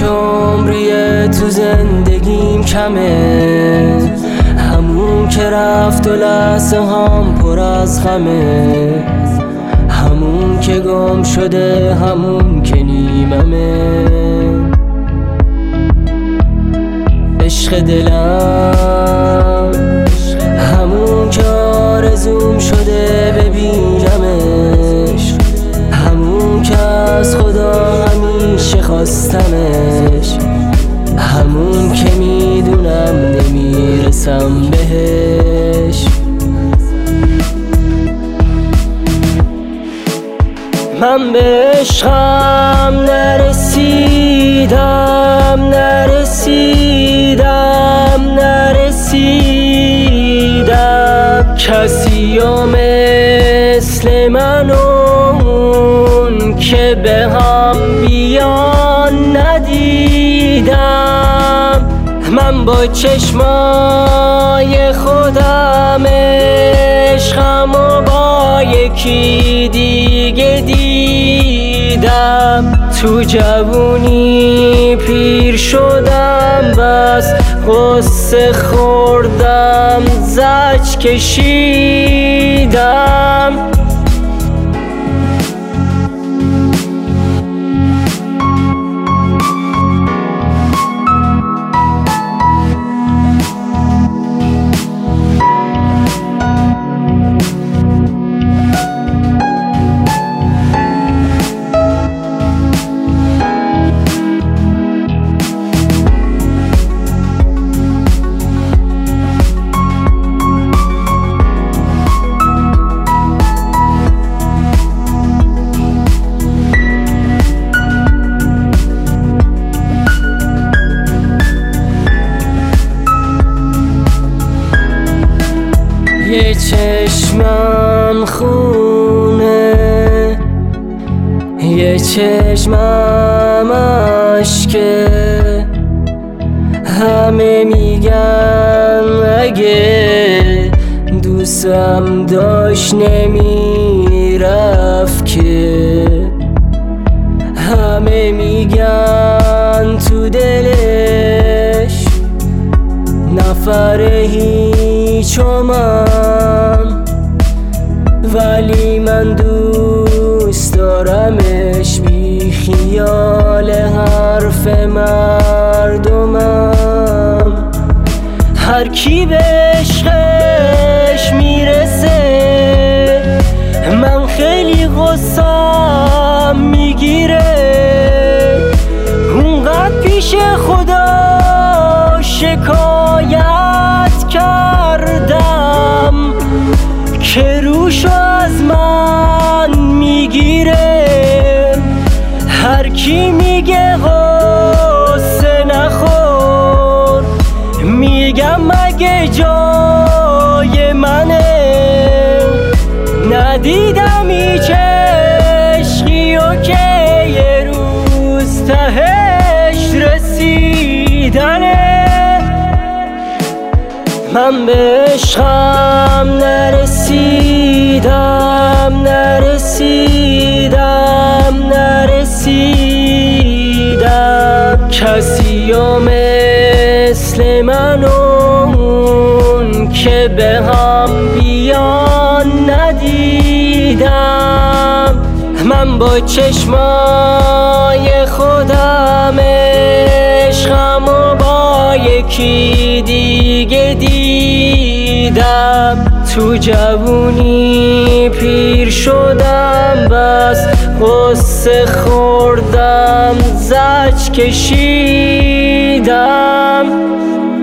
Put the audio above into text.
که عمریه تو زندگیم کمه، همون که رفت و لحظه هم پر از غمه، همون که گم شده، همون که نیممه. عشق دلم همون که آرزوم شده ببینمش، همون که از خدا همیشه خواستمش، همون که میدونم نمیرسم بهش. من به عشقم نرسیدم کسی و مثل من اون که به هم بیان ندیدم. من با چشمای خودم عشقم و با یکی دیگه دیدم. تو جوونی پیر شدم، بس غصه خوردم، زج کشیدم. یه چشمم خونه، یه چشمم اشکه، همه میگن اگه دوستم داشت نمیرفت که، همه میگن تو دلش نفر هیچ و من، ولی من دوست دارمش بی خیال حرف مردمم. هر کی به عشقش میرسه من خیلی غصه‌ام میگیره، اونقدر پیش خدا شکایت کردم که روشو از من میگیره. هر کی میگه غصه نخور، میگم مگه جای منه. ندیدم هیچ عشقی و که یه روز تهش رسیدنه. من به عشقم نرسیدم کسی و مثل من اون که به هم بیان ندیدم. من با چشمای خودم عشقم و با یکی دیگه دیدم. تو جوونی پیر شدم، بس غصه خوردم، زج کشیدم.